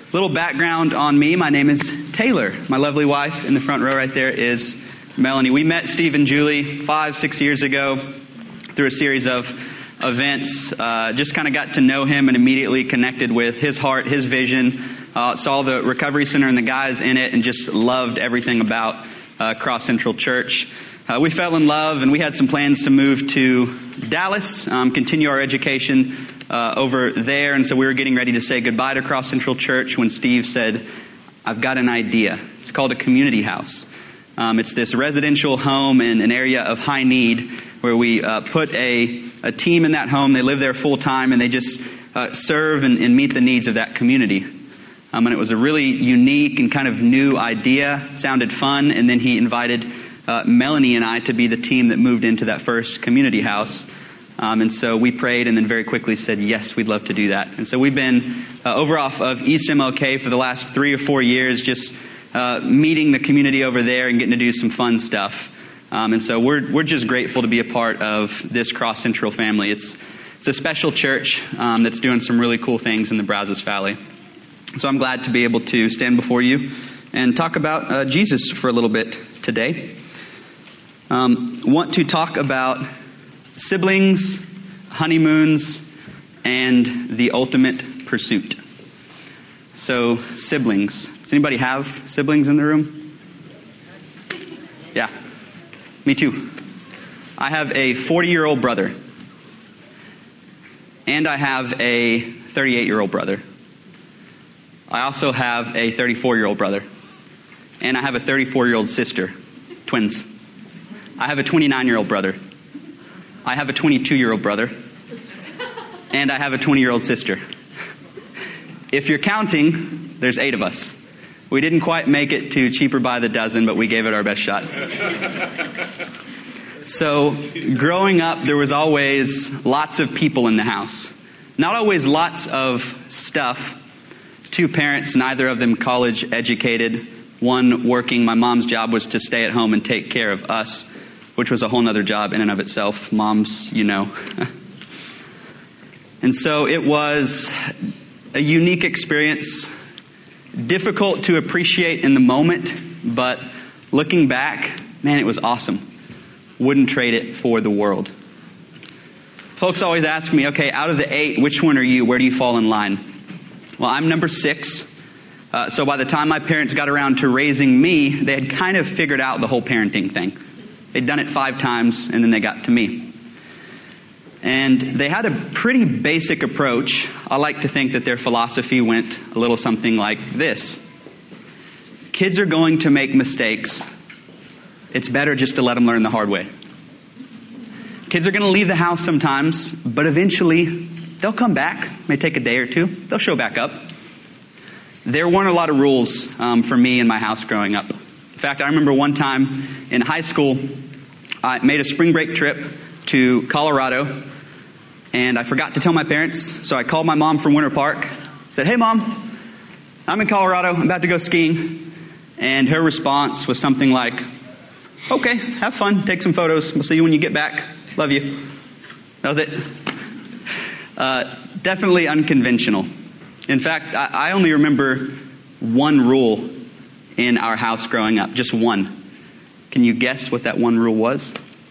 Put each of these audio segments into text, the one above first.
Little background on me. My name is Taylor. My lovely wife in the front row right there is Melanie. We met Steve and Julie 5-6 years ago through a series of events. Just kind of got to know him and immediately connected with his heart, his vision. Saw the Recovery Center and the guys in it and just loved everything about Cross Central Church. We fell in love and we had some plans to move to Dallas, continue our education over there. And so we were getting ready to say goodbye to Cross Central Church when Steve said, I've got an idea. It's called a community house. It's this residential home in an area of high need where we put a team in that home. They live there full time and they just serve and meet the needs of that community. And it was a really unique and kind of new idea. Sounded fun. And then he invited Melanie and I to be the team that moved into that first community house. And so we prayed and then very quickly said, yes, we'd love to do that. And so we've been over off of East MLK for the last 3 or 4 years, just meeting the community over there and getting to do some fun stuff. And so we're just grateful to be a part of this Cross Central family. It's a special church that's doing some really cool things in the Brazos Valley. So I'm glad to be able to stand before you and talk about Jesus for a little bit today. Want to talk about siblings, honeymoons, and the ultimate pursuit. So, siblings. Does anybody have siblings in the room? Yeah, me too. I have a 40-year-old brother. And I have a 38-year-old brother. I also have a 34-year-old brother. And I have a 34-year-old sister. Twins. I have a 29-year-old brother. I have a 22-year-old brother, and I have a 20-year-old sister. If you're counting, there's 8 of us. We didn't quite make it to cheaper by the dozen, but we gave it our best shot. So, growing up, there was always lots of people in the house. Not always lots of stuff. 2 parents, neither of them college educated. One working. My mom's job was to stay at home and take care of us, which was a whole other job in and of itself. Moms, you know. And so it was a unique experience, difficult to appreciate in the moment, but looking back, man, it was awesome. Wouldn't trade it for the world. Folks always ask me, okay, out of the 8, which one are you? Where do you fall in line? Well, I'm number 6. So by the time my parents got around to raising me, they had kind of figured out the whole parenting thing. They'd done it 5 times, and then they got to me. And they had a pretty basic approach. I like to think that their philosophy went a little something like this. Kids are going to make mistakes. It's better just to let them learn the hard way. Kids are going to leave the house sometimes, but eventually they'll come back. May take a day or 2. They'll show back up. There weren't a lot of rules for me in my house growing up. In fact, I remember one time in high school, I made a spring break trip to Colorado, and I forgot to tell my parents, so I called my mom from Winter Park, said, hey Mom, I'm in Colorado, I'm about to go skiing, and her response was something like, okay, have fun, take some photos, we'll see you when you get back, love you. That was it. Definitely unconventional. In fact, I only remember one rule in our house growing up, just one. Can you guess what that one rule was?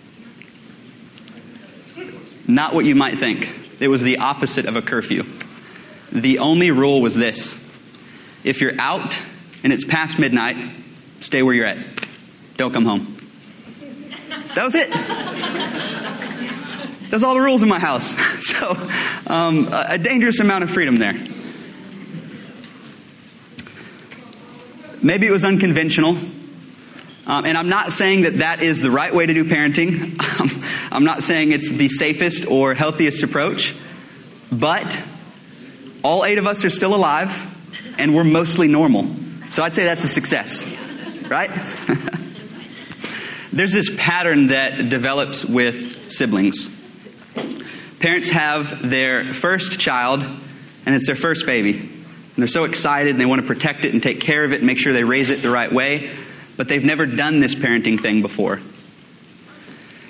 Not what you might think. It was the opposite of a curfew. The only rule was this. If you're out and it's past midnight, stay where you're at. Don't come home. That was it. That's all the rules in my house. So, a dangerous amount of freedom there. Maybe it was unconventional. And I'm not saying that is the right way to do parenting. I'm not saying it's the safest or healthiest approach. But all 8 of us are still alive, and we're mostly normal. So I'd say that's a success, right? There's this pattern that develops with siblings. Parents have their first child, and it's their first baby. And they're so excited and they want to protect it and take care of it and make sure they raise it the right way. But they've never done this parenting thing before.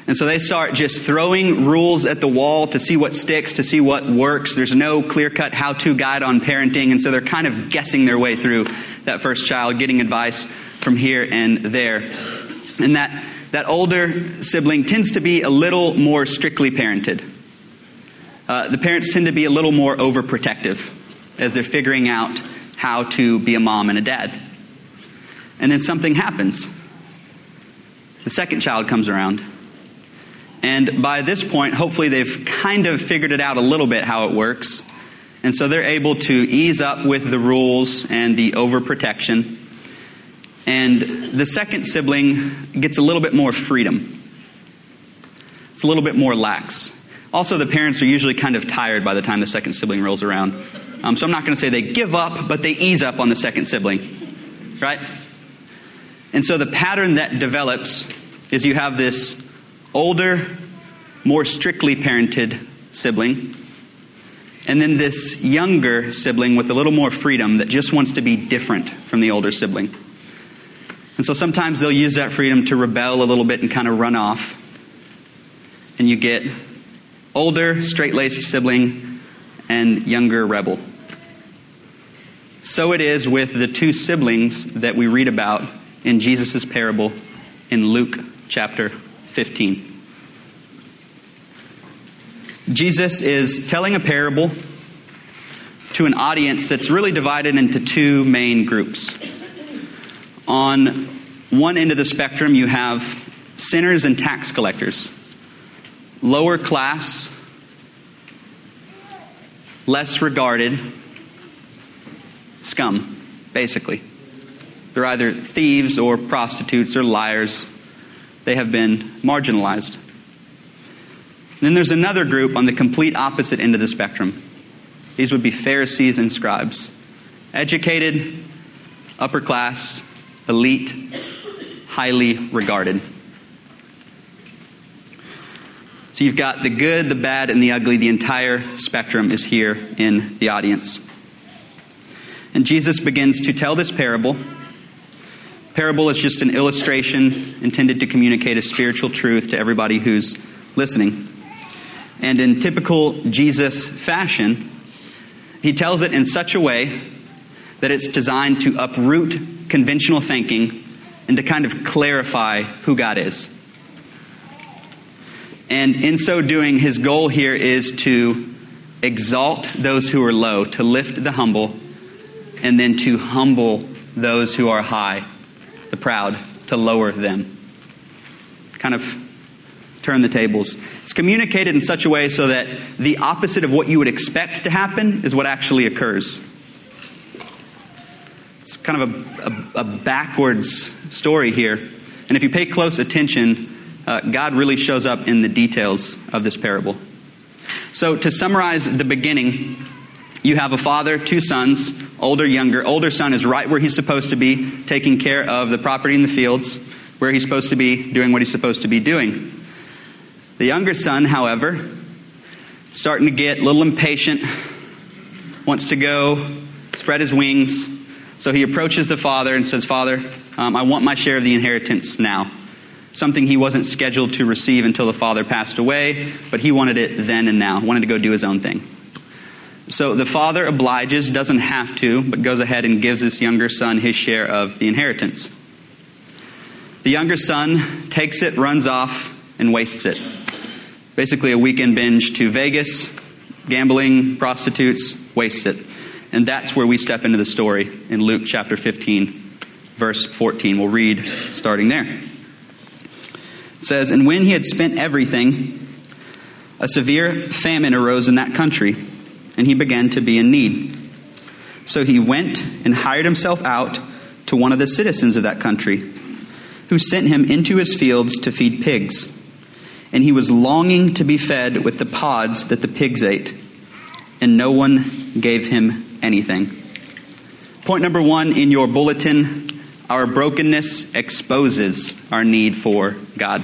And so they start just throwing rules at the wall to see what sticks, to see what works. There's no clear-cut how-to guide on parenting, and so they're kind of guessing their way through that first child, getting advice from here and there. And that older sibling tends to be a little more strictly parented. The parents tend to be a little more overprotective as they're figuring out how to be a mom and a dad. And then something happens. The second child comes around. And by this point, hopefully they've kind of figured it out a little bit how it works. And so they're able to ease up with the rules and the overprotection. And the second sibling gets a little bit more freedom. It's a little bit more lax. Also, the parents are usually kind of tired by the time the second sibling rolls around. So I'm not going to say they give up, but they ease up on the second sibling. Right? And so the pattern that develops is you have this older, more strictly parented sibling, and then this younger sibling with a little more freedom that just wants to be different from the older sibling. And so sometimes they'll use that freedom to rebel a little bit and kind of run off. And you get older, straight-laced sibling and younger rebel. So it is with the two siblings that we read about in Jesus' parable in Luke chapter 15. Jesus is telling a parable to an audience that's really divided into two main groups. On one end of the spectrum, you have sinners and tax collectors. Lower class, less regarded, scum, basically. They're either thieves or prostitutes or liars. They have been marginalized. Then there's another group on the complete opposite end of the spectrum. These would be Pharisees and scribes. Educated, upper class, elite, highly regarded. So you've got the good, the bad, and the ugly. The entire spectrum is here in the audience. And Jesus begins to tell this parable. Parable is just an illustration intended to communicate a spiritual truth to everybody who's listening. And in typical Jesus fashion, he tells it in such a way that it's designed to uproot conventional thinking and to kind of clarify who God is. And in so doing, his goal here is to exalt those who are low, to lift the humble, and then to humble those who are high, the proud, to lower them. Kind of turn the tables. It's communicated in such a way so that the opposite of what you would expect to happen is what actually occurs. It's kind of a backwards story here. And if you pay close attention, God really shows up in the details of this parable. So to summarize the beginning, you have a father, two sons, older, younger. Older son is right where he's supposed to be, taking care of the property in the fields, where he's supposed to be doing what he's supposed to be doing. The younger son, however, starting to get a little impatient, wants to go spread his wings. So he approaches the father and says, "Father, I want my share of the inheritance now." Something he wasn't scheduled to receive until the father passed away, but he wanted it then and now, wanted to go do his own thing. So the father obliges, doesn't have to, but goes ahead and gives this younger son his share of the inheritance. The younger son takes it, runs off, and wastes it. Basically a weekend binge to Vegas, gambling, prostitutes, wastes it. And that's where we step into the story in Luke chapter 15, verse 14. We'll read starting there. It says, "And when he had spent everything, a severe famine arose in that country, and he began to be in need. So he went and hired himself out to one of the citizens of that country, who sent him into his fields to feed pigs. And he was longing to be fed with the pods that the pigs ate, and no one gave him anything." Point number one in your bulletin: our brokenness exposes our need for God.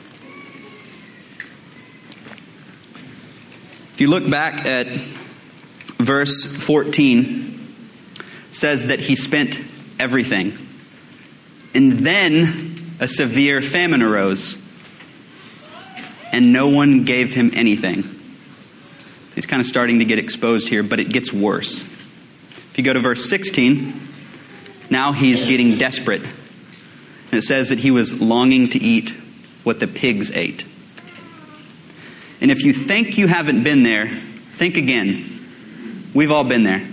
If you look back at verse 14, it says that he spent everything. And then a severe famine arose. and no one gave him anything. He's kind of starting to get exposed here, but it gets worse. If you go to verse 16, now he's getting desperate. And it says that he was longing to eat what the pigs ate. And if you think you haven't been there, think again. We've all been there.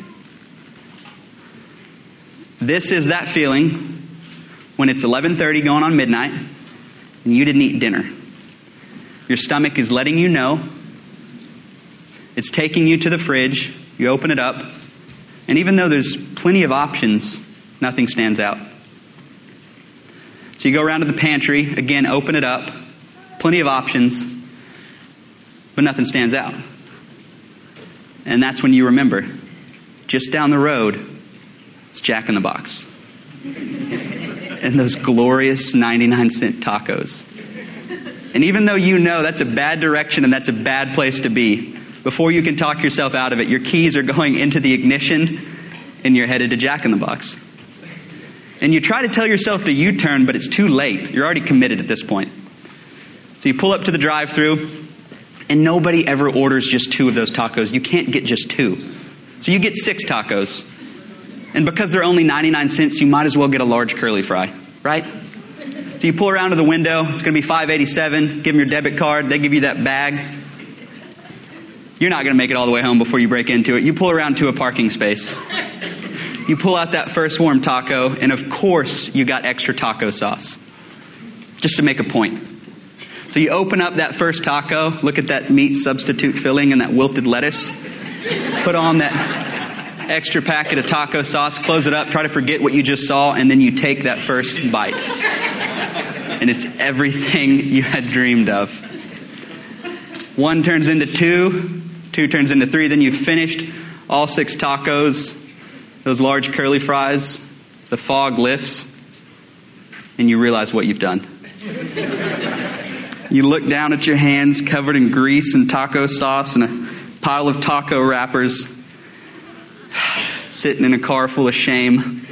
This is that feeling when it's 11:30 going on midnight and you didn't eat dinner. Your stomach is letting you know. It's taking you to the fridge. You open it up. And even though there's plenty of options, nothing stands out. So you go around to the pantry. Again, open it up. Plenty of options. But nothing stands out. And that's when you remember, just down the road, it's Jack in the Box. And those glorious 99-cent tacos. And even though you know that's a bad direction and that's a bad place to be, before you can talk yourself out of it, your keys are going into the ignition and you're headed to Jack in the Box. And you try to tell yourself to U-turn, but it's too late. You're already committed at this point. So you pull up to the drive-thru, and nobody ever orders just 2 of those tacos. You can't get just 2. So you get 6 tacos. And because they're only 99 cents, you might as well get a large curly fry, right? So you pull around to the window. It's going to be $5.87. Give them your debit card. They give you that bag. You're not going to make it all the way home before you break into it. You pull around to a parking space. You pull out that first warm taco, and of course you got extra taco sauce. Just to make a point. So you open up that first taco, look at that meat substitute filling and that wilted lettuce. Put on that extra packet of taco sauce, close it up, try to forget what you just saw, and then you take that first bite. And it's everything you had dreamed of. 1 turns into 2, 2 turns into 3, then you've finished all 6 tacos, those large curly fries, the fog lifts, and you realize what you've done. You look down at your hands covered in grease and taco sauce and a pile of taco wrappers, sitting in a car full of shame.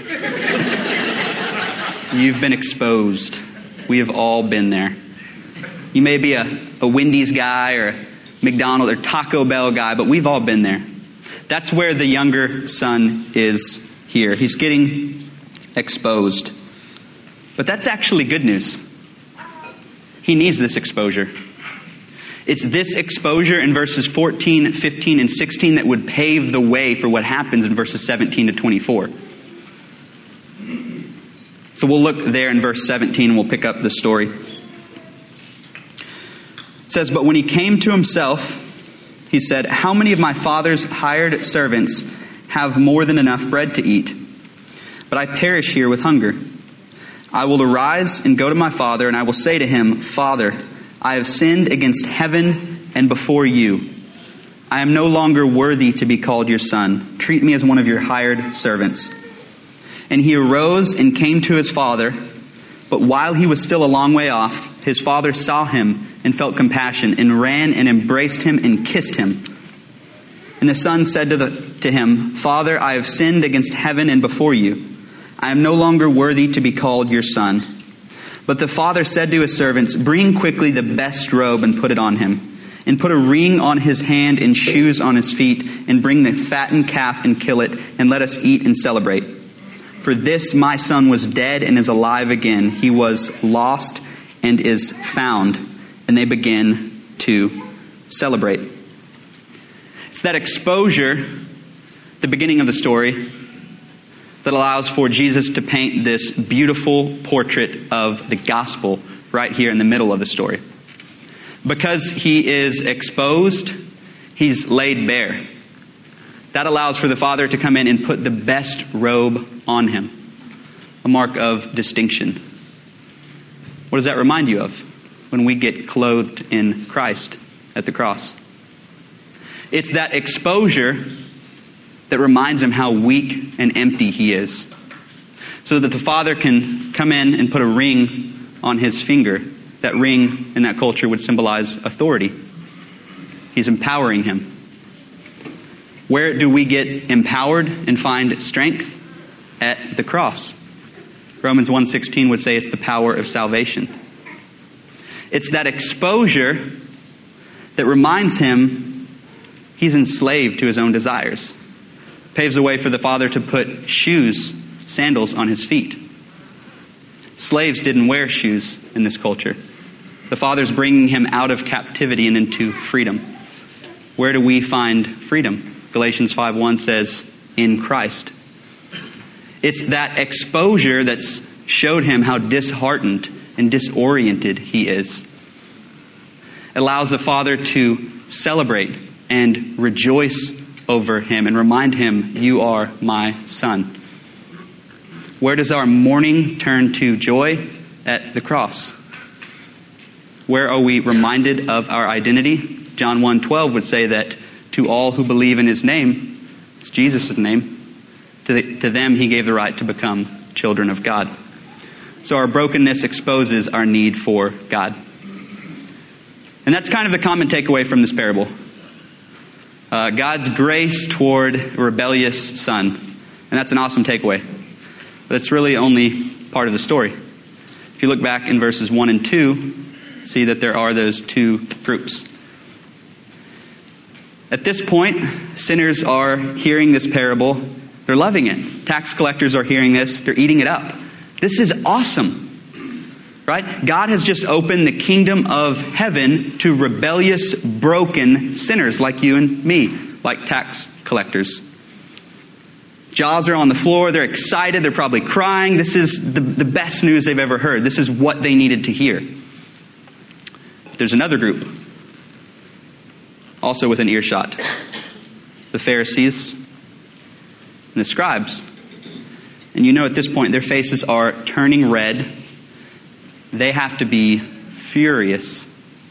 You've been exposed. We have all been there. You may be a Wendy's guy or a McDonald's or Taco Bell guy, but we've all been there. That's where the younger son is here. He's getting exposed. But that's actually good news. He needs this exposure. It's this exposure in verses 14, 15, and 16 that would pave the way for what happens in verses 17 to 24. So we'll look there in verse 17 and we'll pick up the story. It says, "But when he came to himself, he said, 'How many of my father's hired servants have more than enough bread to eat? But I perish here with hunger. I will arise and go to my father, and I will say to him, Father, I have sinned against heaven and before you. I am no longer worthy to be called your son. Treat me as one of your hired servants.' And he arose and came to his father. But while he was still a long way off, his father saw him and felt compassion and ran and embraced him and kissed him. And the son said to him, Father, I have sinned against heaven and before you. I am no longer worthy to be called your son.' But the father said to his servants, Bring quickly the best robe and put it on him, and put a ring on his hand and shoes on his feet, and bring the fattened calf and kill it, and let us eat and celebrate. For this my son was dead and is alive again. He was lost and is found.' And they begin to celebrate." It's that exposure, the beginning of the story, that allows for Jesus to paint this beautiful portrait of the gospel right here in the middle of the story. Because he is exposed, he's laid bare. That allows for the Father to come in and put the best robe on him, a mark of distinction. What does that remind you of when we get clothed in Christ at the cross? It's that exposure that reminds him how weak and empty he is, so that the Father can come in and put a ring on his finger. That ring in that culture would symbolize authority. He's empowering him. Where do we get empowered and find strength? At the cross. Romans 1:16 would say it's the power of salvation. It's that exposure that reminds him he's enslaved to his own desires. Paves the way for the father to put sandals on his feet. Slaves didn't wear shoes in this culture. The father's bringing him out of captivity and into freedom. Where do we find freedom? Galatians 5:1 says, in Christ. It's that exposure that's showed him how disheartened and disoriented he is. It allows the father to celebrate and rejoice over him and remind him, you are my son. Where does our mourning turn to joy? At the cross. Where are we reminded of our identity? John 1:12 would say that to all who believe in his name, it's Jesus' name, to them he gave the right to become children of God. So our brokenness exposes our need for God. And that's kind of the common takeaway from this parable. God's grace toward a rebellious son. And that's an awesome takeaway. But it's really only part of the story. If you look back in verses 1 and 2, see that there are those two groups. At this point, sinners are hearing this parable. They're loving it. Tax collectors are hearing this. They're eating it up. This is awesome. Right? God has just opened the kingdom of heaven to rebellious, broken sinners like you and me, like tax collectors. Jaws are on the floor. They're excited. They're probably crying. This is the best news they've ever heard. This is what they needed to hear. But there's another group, also within earshot. The Pharisees and the scribes. And you know at this point, their faces are turning red. They have to be furious.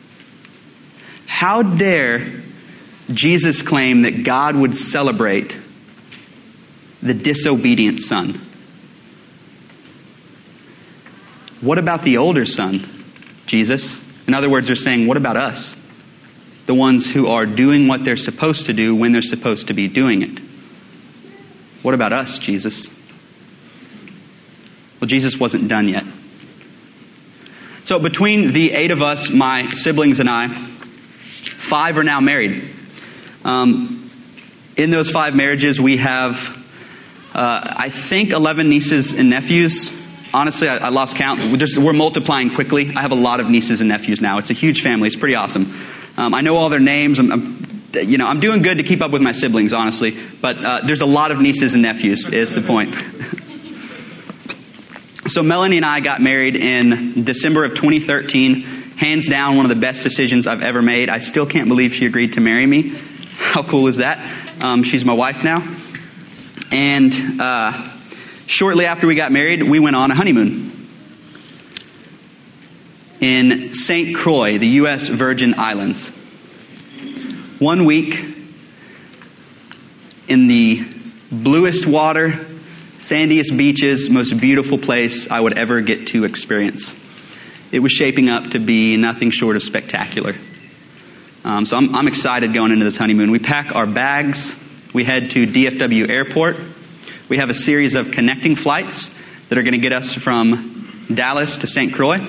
How dare Jesus claim that God would celebrate the disobedient son? What about the older son, Jesus? In other words, they're saying, what about us? The ones who are doing what they're supposed to do when they're supposed to be doing it. What about us, Jesus? Well, Jesus wasn't done yet. So between the 8 of us, my siblings and I, 5 are now married. In those 5 marriages, we have, I think, 11 nieces and nephews. Honestly, I lost count. We're multiplying quickly. I have a lot of nieces and nephews now. It's a huge family. It's pretty awesome. I know all their names. I'm doing good to keep up with my siblings, honestly. But there's a lot of nieces and nephews, is the point. So Melanie and I got married in December of 2013. Hands down, one of the best decisions I've ever made. I still can't believe she agreed to marry me. How cool is that? She's my wife now. And shortly after we got married, we went on a honeymoon in St. Croix, the U.S. Virgin Islands. 1 week in the bluest water, sandiest beaches, most beautiful place I would ever get to experience. It was shaping up to be nothing short of spectacular. So I'm excited going into this honeymoon. We pack our bags. We head to DFW Airport. We have a series of connecting flights that are going to get us from Dallas to St. Croix.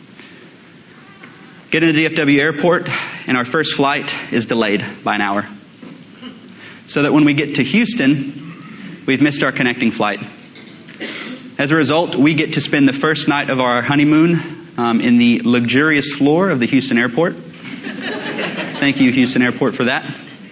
Get into DFW Airport, and our first flight is delayed by an hour. So that when we get to Houston, we've missed our connecting flight. As a result, we get to spend the first night of our honeymoon in the luxurious floor of the Houston Airport. Thank you, Houston Airport, for that.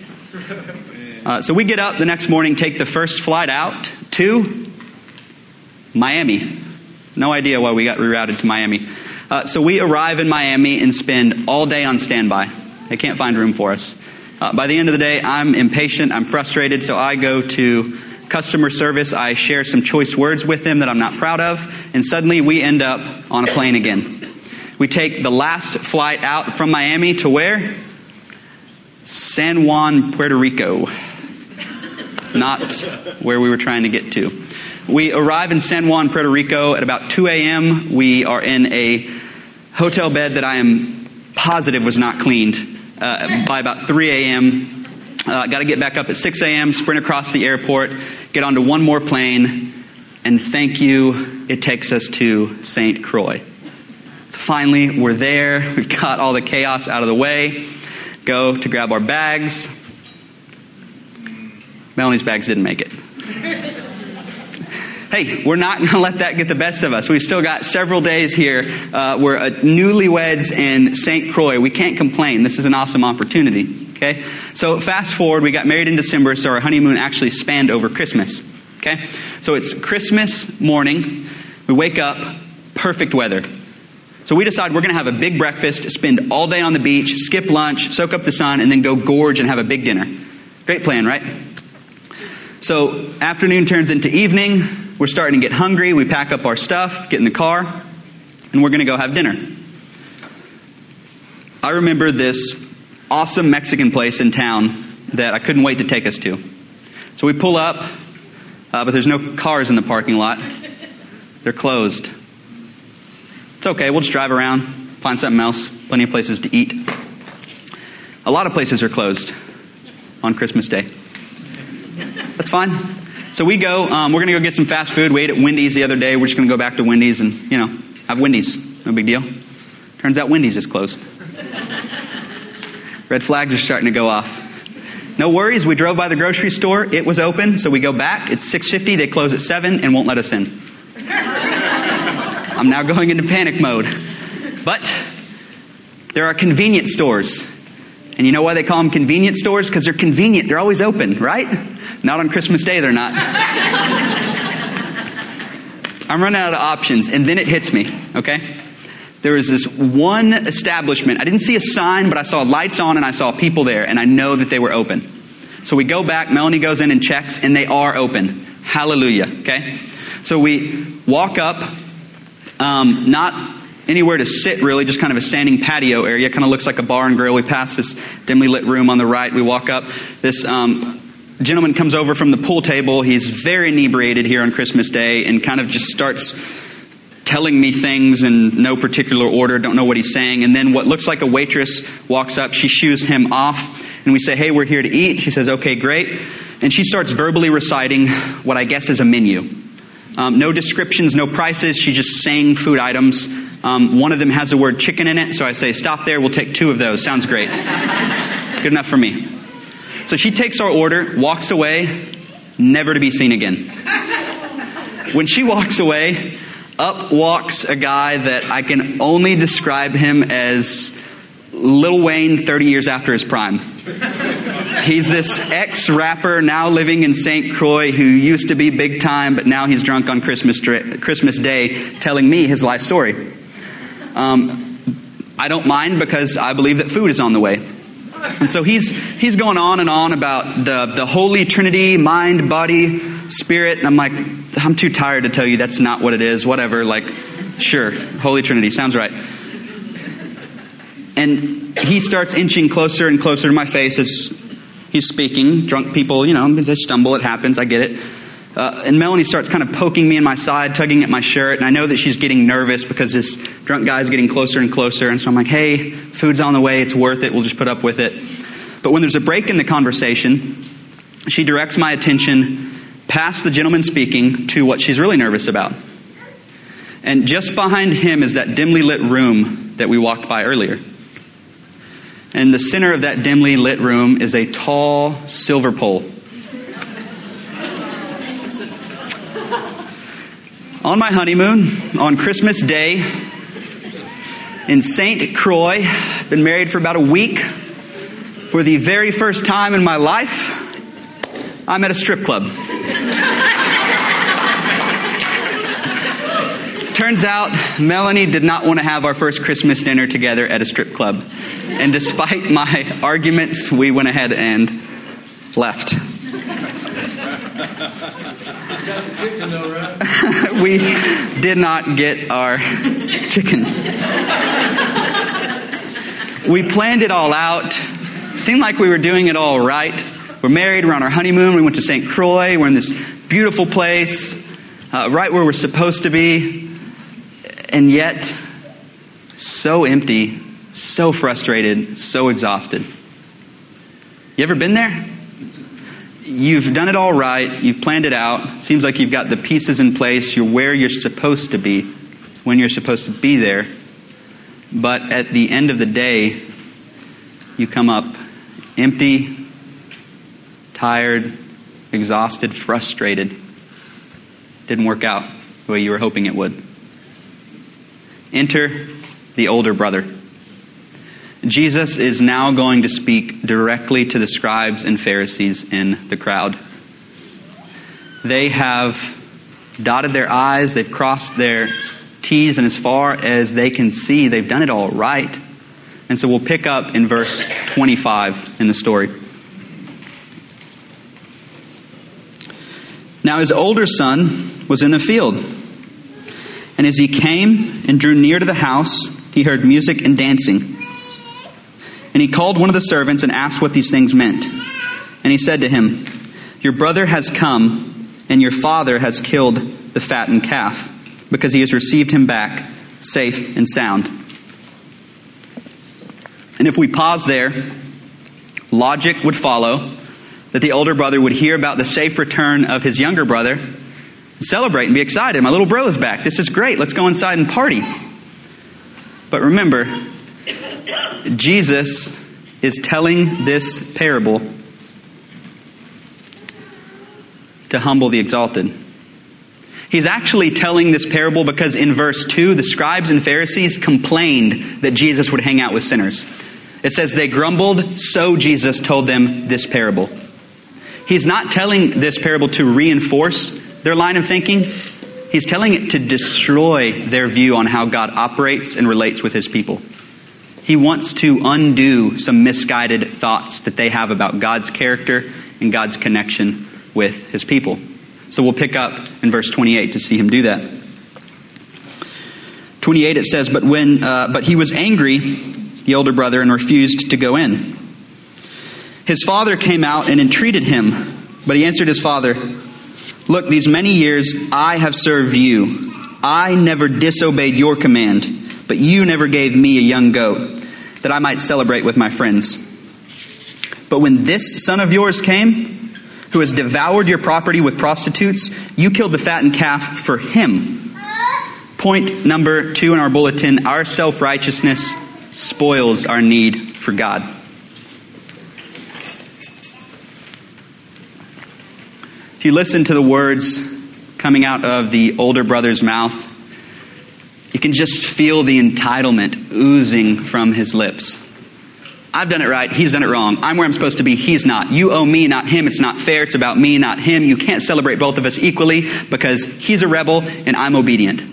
So we get up the next morning, take the first flight out to Miami. No idea why we got rerouted to Miami. So we arrive in Miami and spend all day on standby. They can't find room for us. By the end of the day, I'm impatient, I'm frustrated, so I go to customer service. I share some choice words with them that I'm not proud of, and suddenly we end up on a plane again. We take the last flight out from Miami to where? San Juan, Puerto Rico. Not where we were trying to get to. We arrive in San Juan, Puerto Rico at about 2 a.m. We are in a hotel bed that I am positive was not cleaned by about 3 a.m. Got to get back up at 6 a.m., sprint across the airport, get onto one more plane, and thank you, it takes us to St. Croix. So finally, we're there. We've got all the chaos out of the way. go to grab our bags. Melanie's bags didn't make it. Hey, we're not going to let that get the best of us. We've still got several days here. We're newlyweds in St. Croix. We can't complain. This is an awesome opportunity. Okay? So fast forward, we got married in December, so our honeymoon actually spanned over Christmas. Okay? So it's Christmas morning. We wake up, perfect weather. So we decide we're going to have a big breakfast, spend all day on the beach, skip lunch, soak up the sun, and then go gorge and have a big dinner. Great plan, right? So afternoon turns into evening. We're starting to get hungry. We pack up our stuff, get in the car, and we're going to go have dinner. I remember this awesome Mexican place in town that I couldn't wait to take us to. So we pull up, but there's no cars in the parking lot. They're closed. It's okay. We'll just drive around, find something else. Plenty of places to eat. A lot of places are closed on Christmas Day. That's fine. So we go, we're going to go get some fast food. We ate at Wendy's the other day. We're just going to go back to Wendy's and, have Wendy's. No big deal. Turns out Wendy's is closed. Red flags are starting to go off. No worries. We drove by the grocery store. It was open. So we go back. It's 6:50. They close at 7 and won't let us in. I'm now going into panic mode. But there are convenience stores. And you know why they call them convenience stores? Because they're convenient. They're always open, right? Not on Christmas Day, they're not. I'm running out of options, and then it hits me, okay? There was this one establishment. I didn't see a sign, but I saw lights on, and I saw people there, and I know that they were open. So we go back. Melanie goes in and checks, and they are open. Hallelujah, okay? So we walk up, not anywhere to sit, really, just kind of a standing patio area. Kind of looks like a bar and grill. We pass this dimly lit room on the right. We walk up. This gentleman comes over from the pool table. He's very inebriated here on Christmas Day and kind of just starts telling me things in no particular order. Don't know what he's saying. And then what looks like a waitress walks up. She shoos him off. And we say, hey, we're here to eat. She says, okay, great. And she starts verbally reciting what I guess is a menu. No descriptions, no prices. She's just saying food items. One of them has the word chicken in it. So I say, stop there. We'll take 2 of those. Sounds great. Good enough for me. So she takes our order, walks away, never to be seen again. When she walks away, up walks a guy that I can only describe him as Lil Wayne 30 years after his prime. He's this ex-rapper now living in St. Croix who used to be big time, but now he's drunk on Christmas Day telling me his life story. I don't mind because I believe that food is on the way. And so he's going on and on about the Holy Trinity, mind, body, spirit. And I'm like, I'm too tired to tell you that's not what it is. Whatever, sure, Holy Trinity, sounds right. And he starts inching closer and closer to my face as he's speaking. Drunk people, they stumble, it happens, I get it. And Melanie starts kind of poking me in my side, tugging at my shirt. And I know that she's getting nervous because this drunk guy is getting closer and closer. And so I'm like, hey, food's on the way. It's worth it. We'll just put up with it. But when there's a break in the conversation, she directs my attention past the gentleman speaking to what she's really nervous about. And just behind him is that dimly lit room that we walked by earlier. And in the center of that dimly lit room is a tall silver pole. On my honeymoon, on Christmas Day, in St. Croix, been married for about a week. For the very first time in my life, I'm at a strip club. Turns out, Melanie did not want to have our first Christmas dinner together at a strip club. And despite my arguments, we went ahead and left. We did not get our chicken. We planned it all out. Seemed like we were doing it all right. We're married. We're on our honeymoon. We went to St. Croix. We're in this beautiful place, right where we're supposed to be. And yet, so empty, so frustrated, so exhausted. You ever been there? You've done it all right. You've planned it out. Seems like you've got the pieces in place. You're where you're supposed to be when you're supposed to be there. But at the end of the day, you come up empty, tired, exhausted, frustrated. Didn't work out the way you were hoping it would. Enter the older brother. Jesus is now going to speak directly to the scribes and Pharisees in the crowd. They have dotted their I's, they've crossed their T's, and as far as they can see, they've done it all right. And so we'll pick up in verse 25 in the story. Now his older son was in the field, and as he came and drew near to the house, he heard music and dancing. And he called one of the servants and asked what these things meant. And he said to him, "Your brother has come, and your father has killed the fattened calf, because he has received him back safe and sound." And if we pause there, logic would follow that the older brother would hear about the safe return of his younger brother, celebrate and be excited. My little bro is back. This is great. Let's go inside and party. But remember, Jesus is telling this parable to humble the exalted. He's actually telling this parable because in verse 2, the scribes and Pharisees complained that Jesus would hang out with sinners. It says they grumbled, so Jesus told them this parable. He's not telling this parable to reinforce their line of thinking. He's telling it to destroy their view on how God operates and relates with his people. He wants to undo some misguided thoughts that they have about God's character and God's connection with his people. So we'll pick up in verse 28 to see him do that. 28 it says, but he was angry, the older brother, and refused to go in. His father came out and entreated him, but he answered his father, "Look, these many years I have served you. I never disobeyed your command, but you never gave me a young goat, that I might celebrate with my friends. But when this son of yours came, who has devoured your property with prostitutes, you killed the fattened calf for him." Point number 2 in our bulletin: our self-righteousness spoils our need for God. If you listen to the words coming out of the older brother's mouth, you can just feel the entitlement oozing from his lips. I've done it right, he's done it wrong. I'm where I'm supposed to be, he's not. You owe me, not him. It's not fair. It's about me, not him. You can't celebrate both of us equally because he's a rebel and I'm obedient.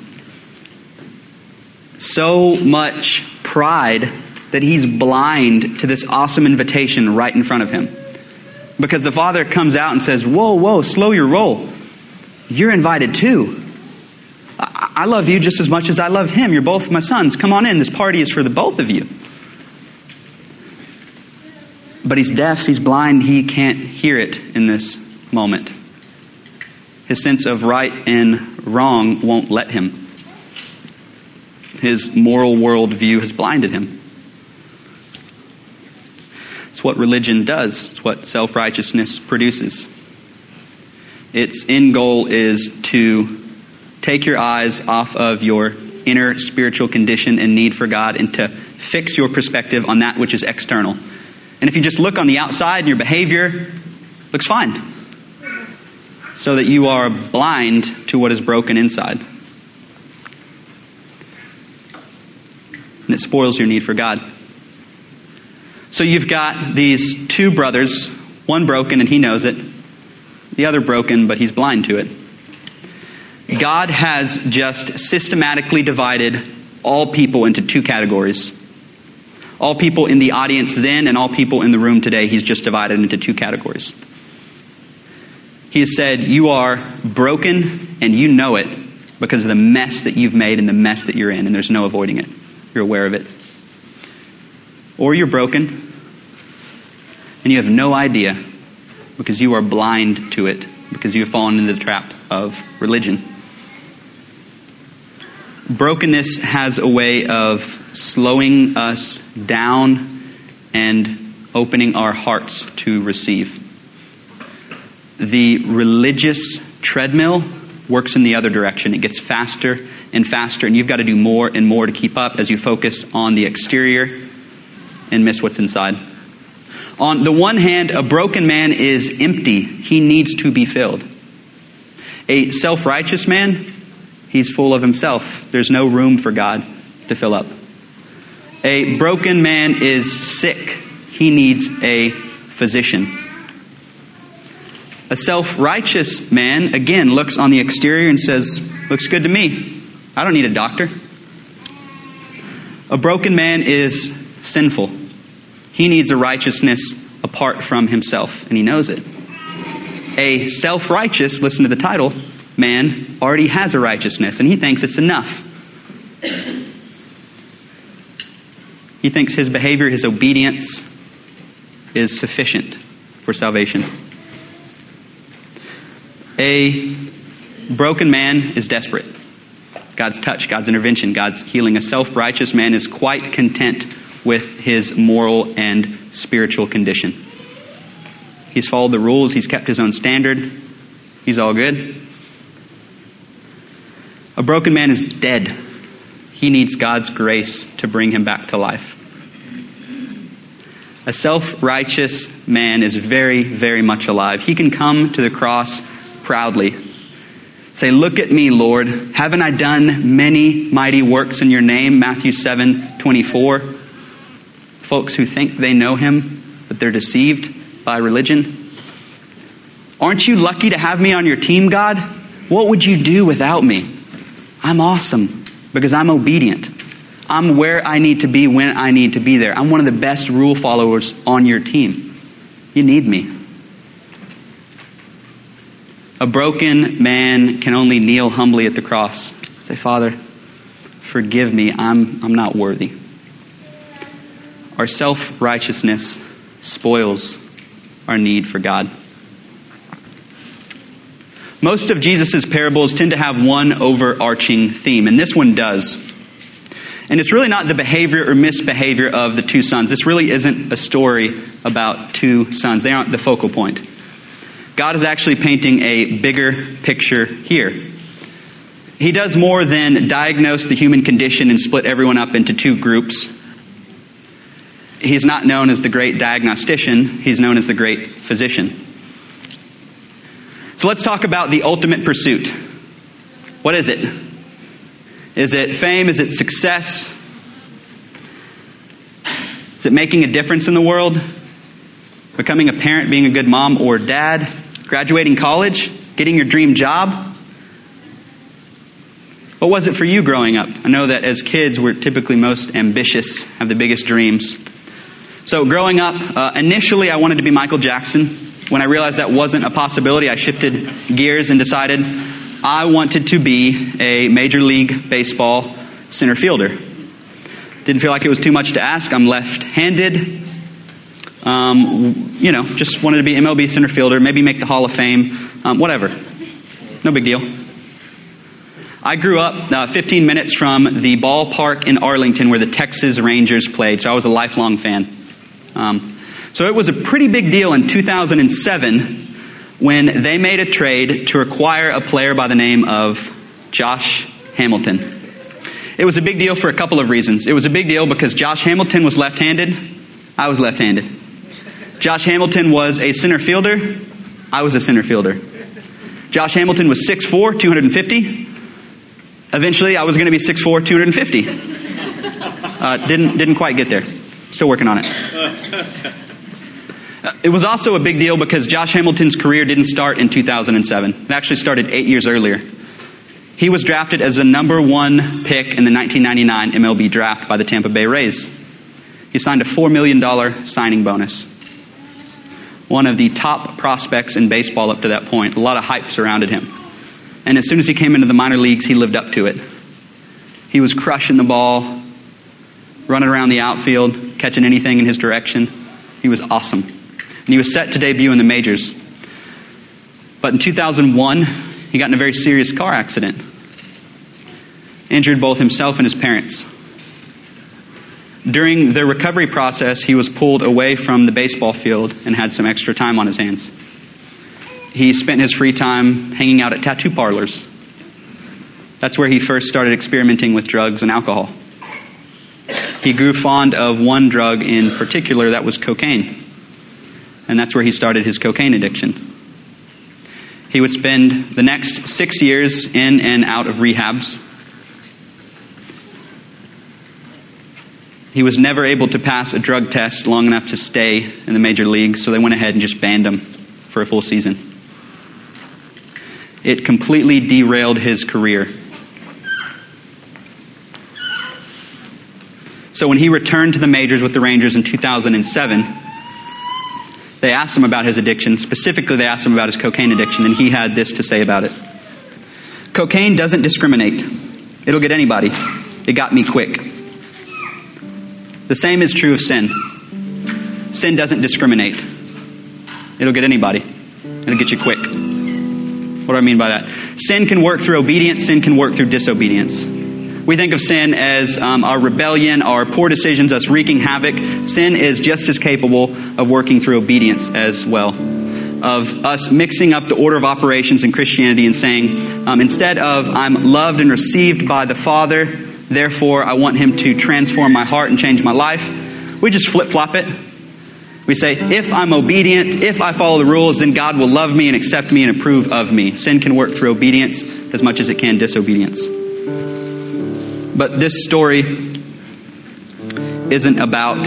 So much pride that he's blind to this awesome invitation right in front of him. Because the father comes out and says, whoa, slow your roll. You're invited too. I love you just as much as I love him. You're both my sons. Come on in. This party is for the both of you. But he's deaf. He's blind. He can't hear it in this moment. His sense of right and wrong won't let him. His moral worldview has blinded him. It's what religion does. It's what self-righteousness produces. Its end goal is to take your eyes off of your inner spiritual condition and need for God and to fix your perspective on that which is external. And if you just look on the outside and your behavior looks fine, so that you are blind to what is broken inside. And it spoils your need for God. So you've got these two brothers, one broken and he knows it, the other broken but he's blind to it. God has just systematically divided all people into two categories. All people in the audience then and all people in the room today, he's just divided into two categories. He has said, you are broken and you know it because of the mess that you've made and the mess that you're in, and there's no avoiding it. You're aware of it. Or you're broken and you have no idea because you are blind to it, because you have fallen into the trap of religion. Brokenness has a way of slowing us down and opening our hearts to receive. The religious treadmill works in the other direction. It gets faster and faster, and you've got to do more and more to keep up as you focus on the exterior and miss what's inside. On the one hand, a broken man is empty. He needs to be filled. A self-righteous man, he's full of himself. There's no room for God to fill up. A broken man is sick. He needs a physician. A self-righteous man, again, looks on the exterior and says, looks good to me. I don't need a doctor. A broken man is sinful. He needs a righteousness apart from himself, and he knows it. A self-righteous, listen to the title, man already has a righteousness, and he thinks it's enough. He thinks his behavior, his obedience is sufficient for salvation. A broken man is desperate. God's touch, God's intervention, God's healing. A self-righteous man is quite content with his moral and spiritual condition. He's followed the rules. He's kept his own standard. He's all good. A broken man is dead. He needs God's grace to bring him back to life. A self-righteous man is very, very much alive. He can come to the cross proudly. Say, look at me, Lord. Haven't I done many mighty works in your name? Matthew 7:24. Folks who think they know him, but they're deceived by religion. Aren't you lucky to have me on your team, God? What would you do without me? I'm awesome because I'm obedient. I'm where I need to be when I need to be there. I'm one of the best rule followers on your team. You need me. A broken man can only kneel humbly at the cross. Say, Father, forgive me. I'm not worthy. Our self-righteousness spoils our need for God. Most of Jesus' parables tend to have one overarching theme, and this one does. And it's really not the behavior or misbehavior of the two sons. This really isn't a story about two sons. They aren't the focal point. God is actually painting a bigger picture here. He does more than diagnose the human condition and split everyone up into two groups. He's not known as the great diagnostician. He's known as the great physician. So let's talk about the ultimate pursuit. What is it? Is it fame? Is it success? Is it making a difference in the world? Becoming a parent, being a good mom or dad? Graduating college? Getting your dream job? What was it for you growing up? I know that as kids, we're typically most ambitious, have the biggest dreams. So growing up, initially I wanted to be Michael Jackson. When I realized that wasn't a possibility, I shifted gears and decided I wanted to be a Major League Baseball center fielder. Didn't feel like it was too much to ask. I'm left-handed. Just wanted to be MLB center fielder, maybe make the Hall of Fame, whatever. No big deal. I grew up 15 minutes from the ballpark in Arlington where the Texas Rangers played, so I was a lifelong fan. So it was a pretty big deal in 2007 when they made a trade to acquire a player by the name of Josh Hamilton. It was a big deal for a couple of reasons. It was a big deal because Josh Hamilton was left-handed. I was left-handed. Josh Hamilton was a center fielder. I was a center fielder. Josh Hamilton was 6'4", 250. Eventually, I was going to be 6'4", 250. Didn't quite get there. Still working on it. It was also a big deal because Josh Hamilton's career didn't start in 2007. It actually started 8 years earlier. He was drafted as the number 1 pick in the 1999 MLB draft by the Tampa Bay Rays. He signed a $4 million signing bonus. One of the top prospects in baseball up to that point. A lot of hype surrounded him. And as soon as he came into the minor leagues, he lived up to it. He was crushing the ball, running around the outfield, catching anything in his direction. He was awesome. And he was set to debut in the majors. But in 2001, he got in a very serious car accident. Injured both himself and his parents. During the recovery process, he was pulled away from the baseball field and had some extra time on his hands. He spent his free time hanging out at tattoo parlors. That's where he first started experimenting with drugs and alcohol. He grew fond of one drug in particular, that was cocaine. and that's where he started his cocaine addiction. He would spend the next 6 years in and out of rehabs. He was never able to pass a drug test long enough to stay in the major leagues, so they went ahead and just banned him for a full season. It completely derailed his career. So when he returned to the majors with the Rangers in 2007, they asked him about his addiction. Specifically, they asked him about his cocaine addiction, and he had this to say about it. Cocaine doesn't discriminate. It'll get anybody. It got me quick. The same is true of sin. Sin doesn't discriminate. It'll get anybody. It'll get you quick. What do I mean by that? Sin can work through obedience. Sin can work through disobedience. We think of sin as our rebellion, our poor decisions, us wreaking havoc. Sin is just as capable of working through obedience as well. Of us mixing up the order of operations in Christianity and saying, instead of I'm loved and received by the Father, therefore I want Him to transform my heart and change my life, we just flip-flop it. We say, if I'm obedient, if I follow the rules, then God will love me and accept me and approve of me. Sin can work through obedience as much as it can disobedience. But this story isn't about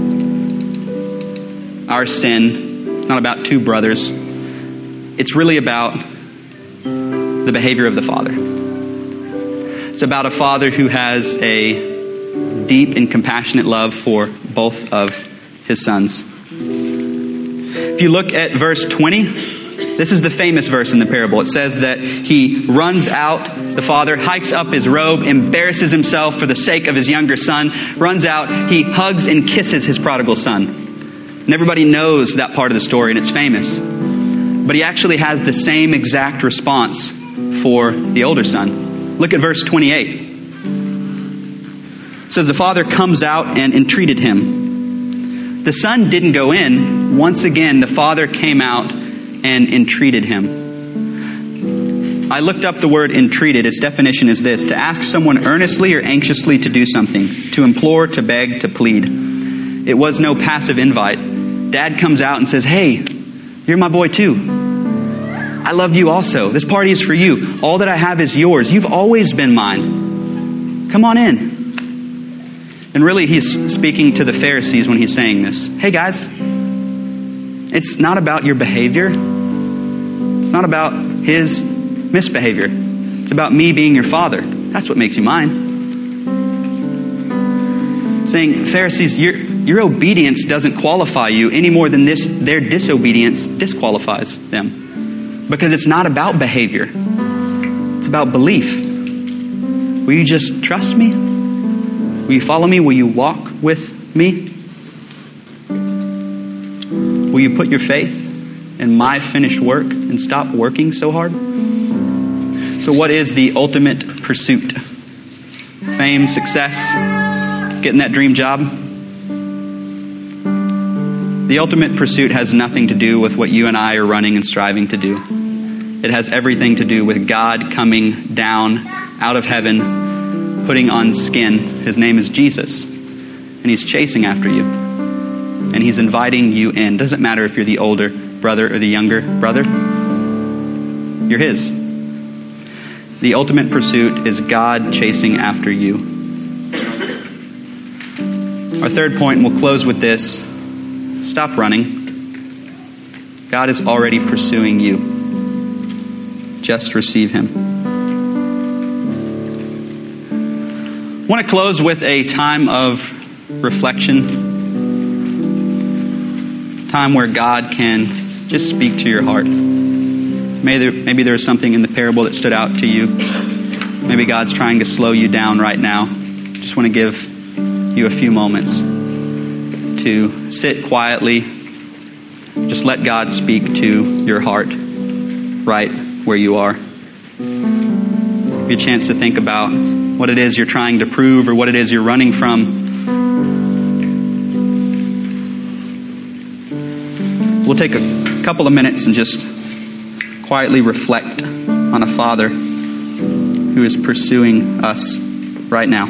our sin. It's not about two brothers. It's really about the behavior of the Father. It's about a father who has a deep and compassionate love for both of his sons. If you look at verse 20, this is the famous verse in the parable. It says that he runs out, the father hikes up his robe, embarrasses himself for the sake of his younger son, runs out, he hugs and kisses his prodigal son. And everybody knows that part of the story, and it's famous. But he actually has the same exact response for the older son. Look at verse 28. It says the father comes out and entreated him. The son didn't go in. Once again, the father came out and entreated him. I looked up the word entreated. Its definition is this: to ask someone earnestly or anxiously to do something, to implore, to beg, to plead. It was no passive invite. Dad comes out and says, hey, you're my boy too. I love you also. This party is for you. All that I have is yours. You've always been mine. Come on in. And really, he's speaking to the Pharisees when he's saying this. Hey guys, it's not about your behavior. It's not about his misbehavior. It's about me being your father. That's what makes you mine. Saying, Pharisees, your obedience doesn't qualify you any more than their disobedience disqualifies them. Because it's not about behavior. It's about belief. Will you just trust me? Will you follow me? Will you walk with me? Will you put your faith in my finished work and stop working so hard? So what is the ultimate pursuit? Fame, success, getting that dream job? The ultimate pursuit has nothing to do with what you and I are running and striving to do. It has everything to do with God coming down out of heaven, putting on skin. His name is Jesus. And He's chasing after you. And He's inviting you in. Doesn't matter if you're the older brother or the younger brother. You're His. The ultimate pursuit is God chasing after you. Our third point, and we'll close with this: stop running. God is already pursuing you. Just receive Him. I want to close with a time of reflection. Time where God can just speak to your heart. Maybe there's something in the parable that stood out to you. Maybe God's trying to slow you down right now. Just want to give you a few moments to sit quietly. Just let God speak to your heart right where you are. Give you a chance to think about what it is you're trying to prove or what it is you're running from. We'll take a couple of minutes and just quietly reflect on a Father who is pursuing us right now.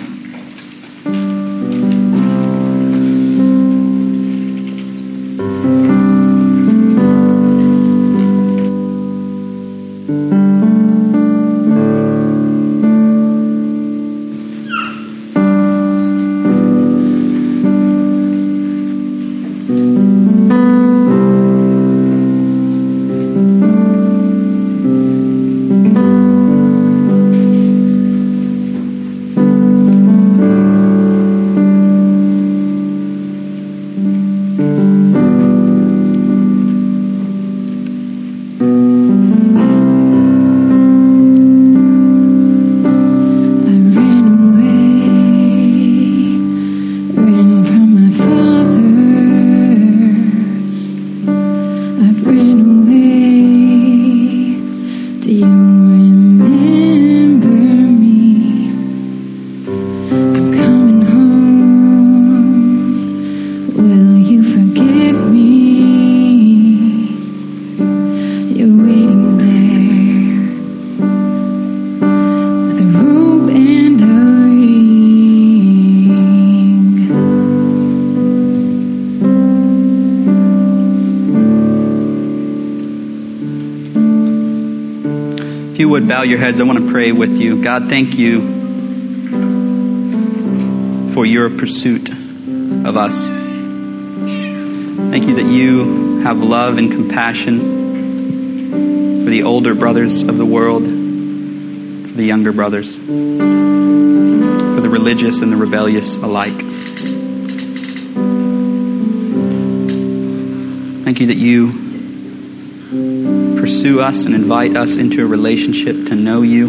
If you would bow your heads, I want to pray with you. God, thank you for your pursuit of us. Thank you that you have love and compassion for the older brothers of the world, for the younger brothers, for the religious and the rebellious alike. Thank you that you pursue us and invite us into a relationship to know you.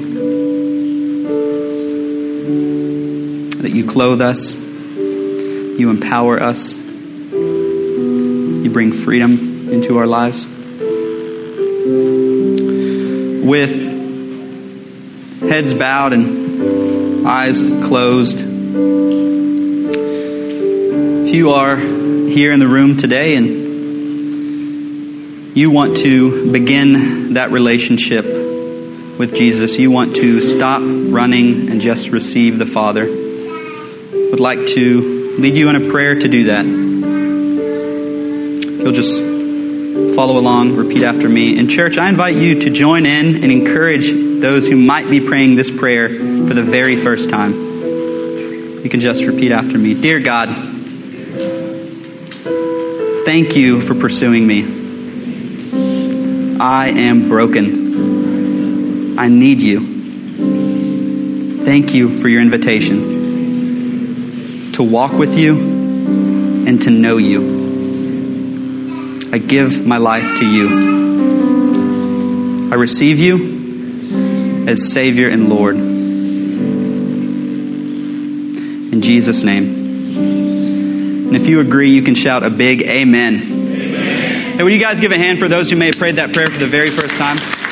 That you clothe us, you empower us, you bring freedom into our lives. With heads bowed and eyes closed, if you are here in the room today and you want to begin that relationship with Jesus, you want to stop running and just receive the Father, would like to lead you in a prayer to do that. You'll just follow along, repeat after me. In church, I invite you to join in and encourage those who might be praying this prayer for the very first time. You can just repeat after me. Dear God, thank you for pursuing me. I am broken. I need you. Thank you for your invitation to walk with you and to know you. I give my life to you. I receive you as Savior and Lord. In Jesus' name. And if you agree, you can shout a big amen. Hey, would you guys give a hand for those who may have prayed that prayer for the very first time?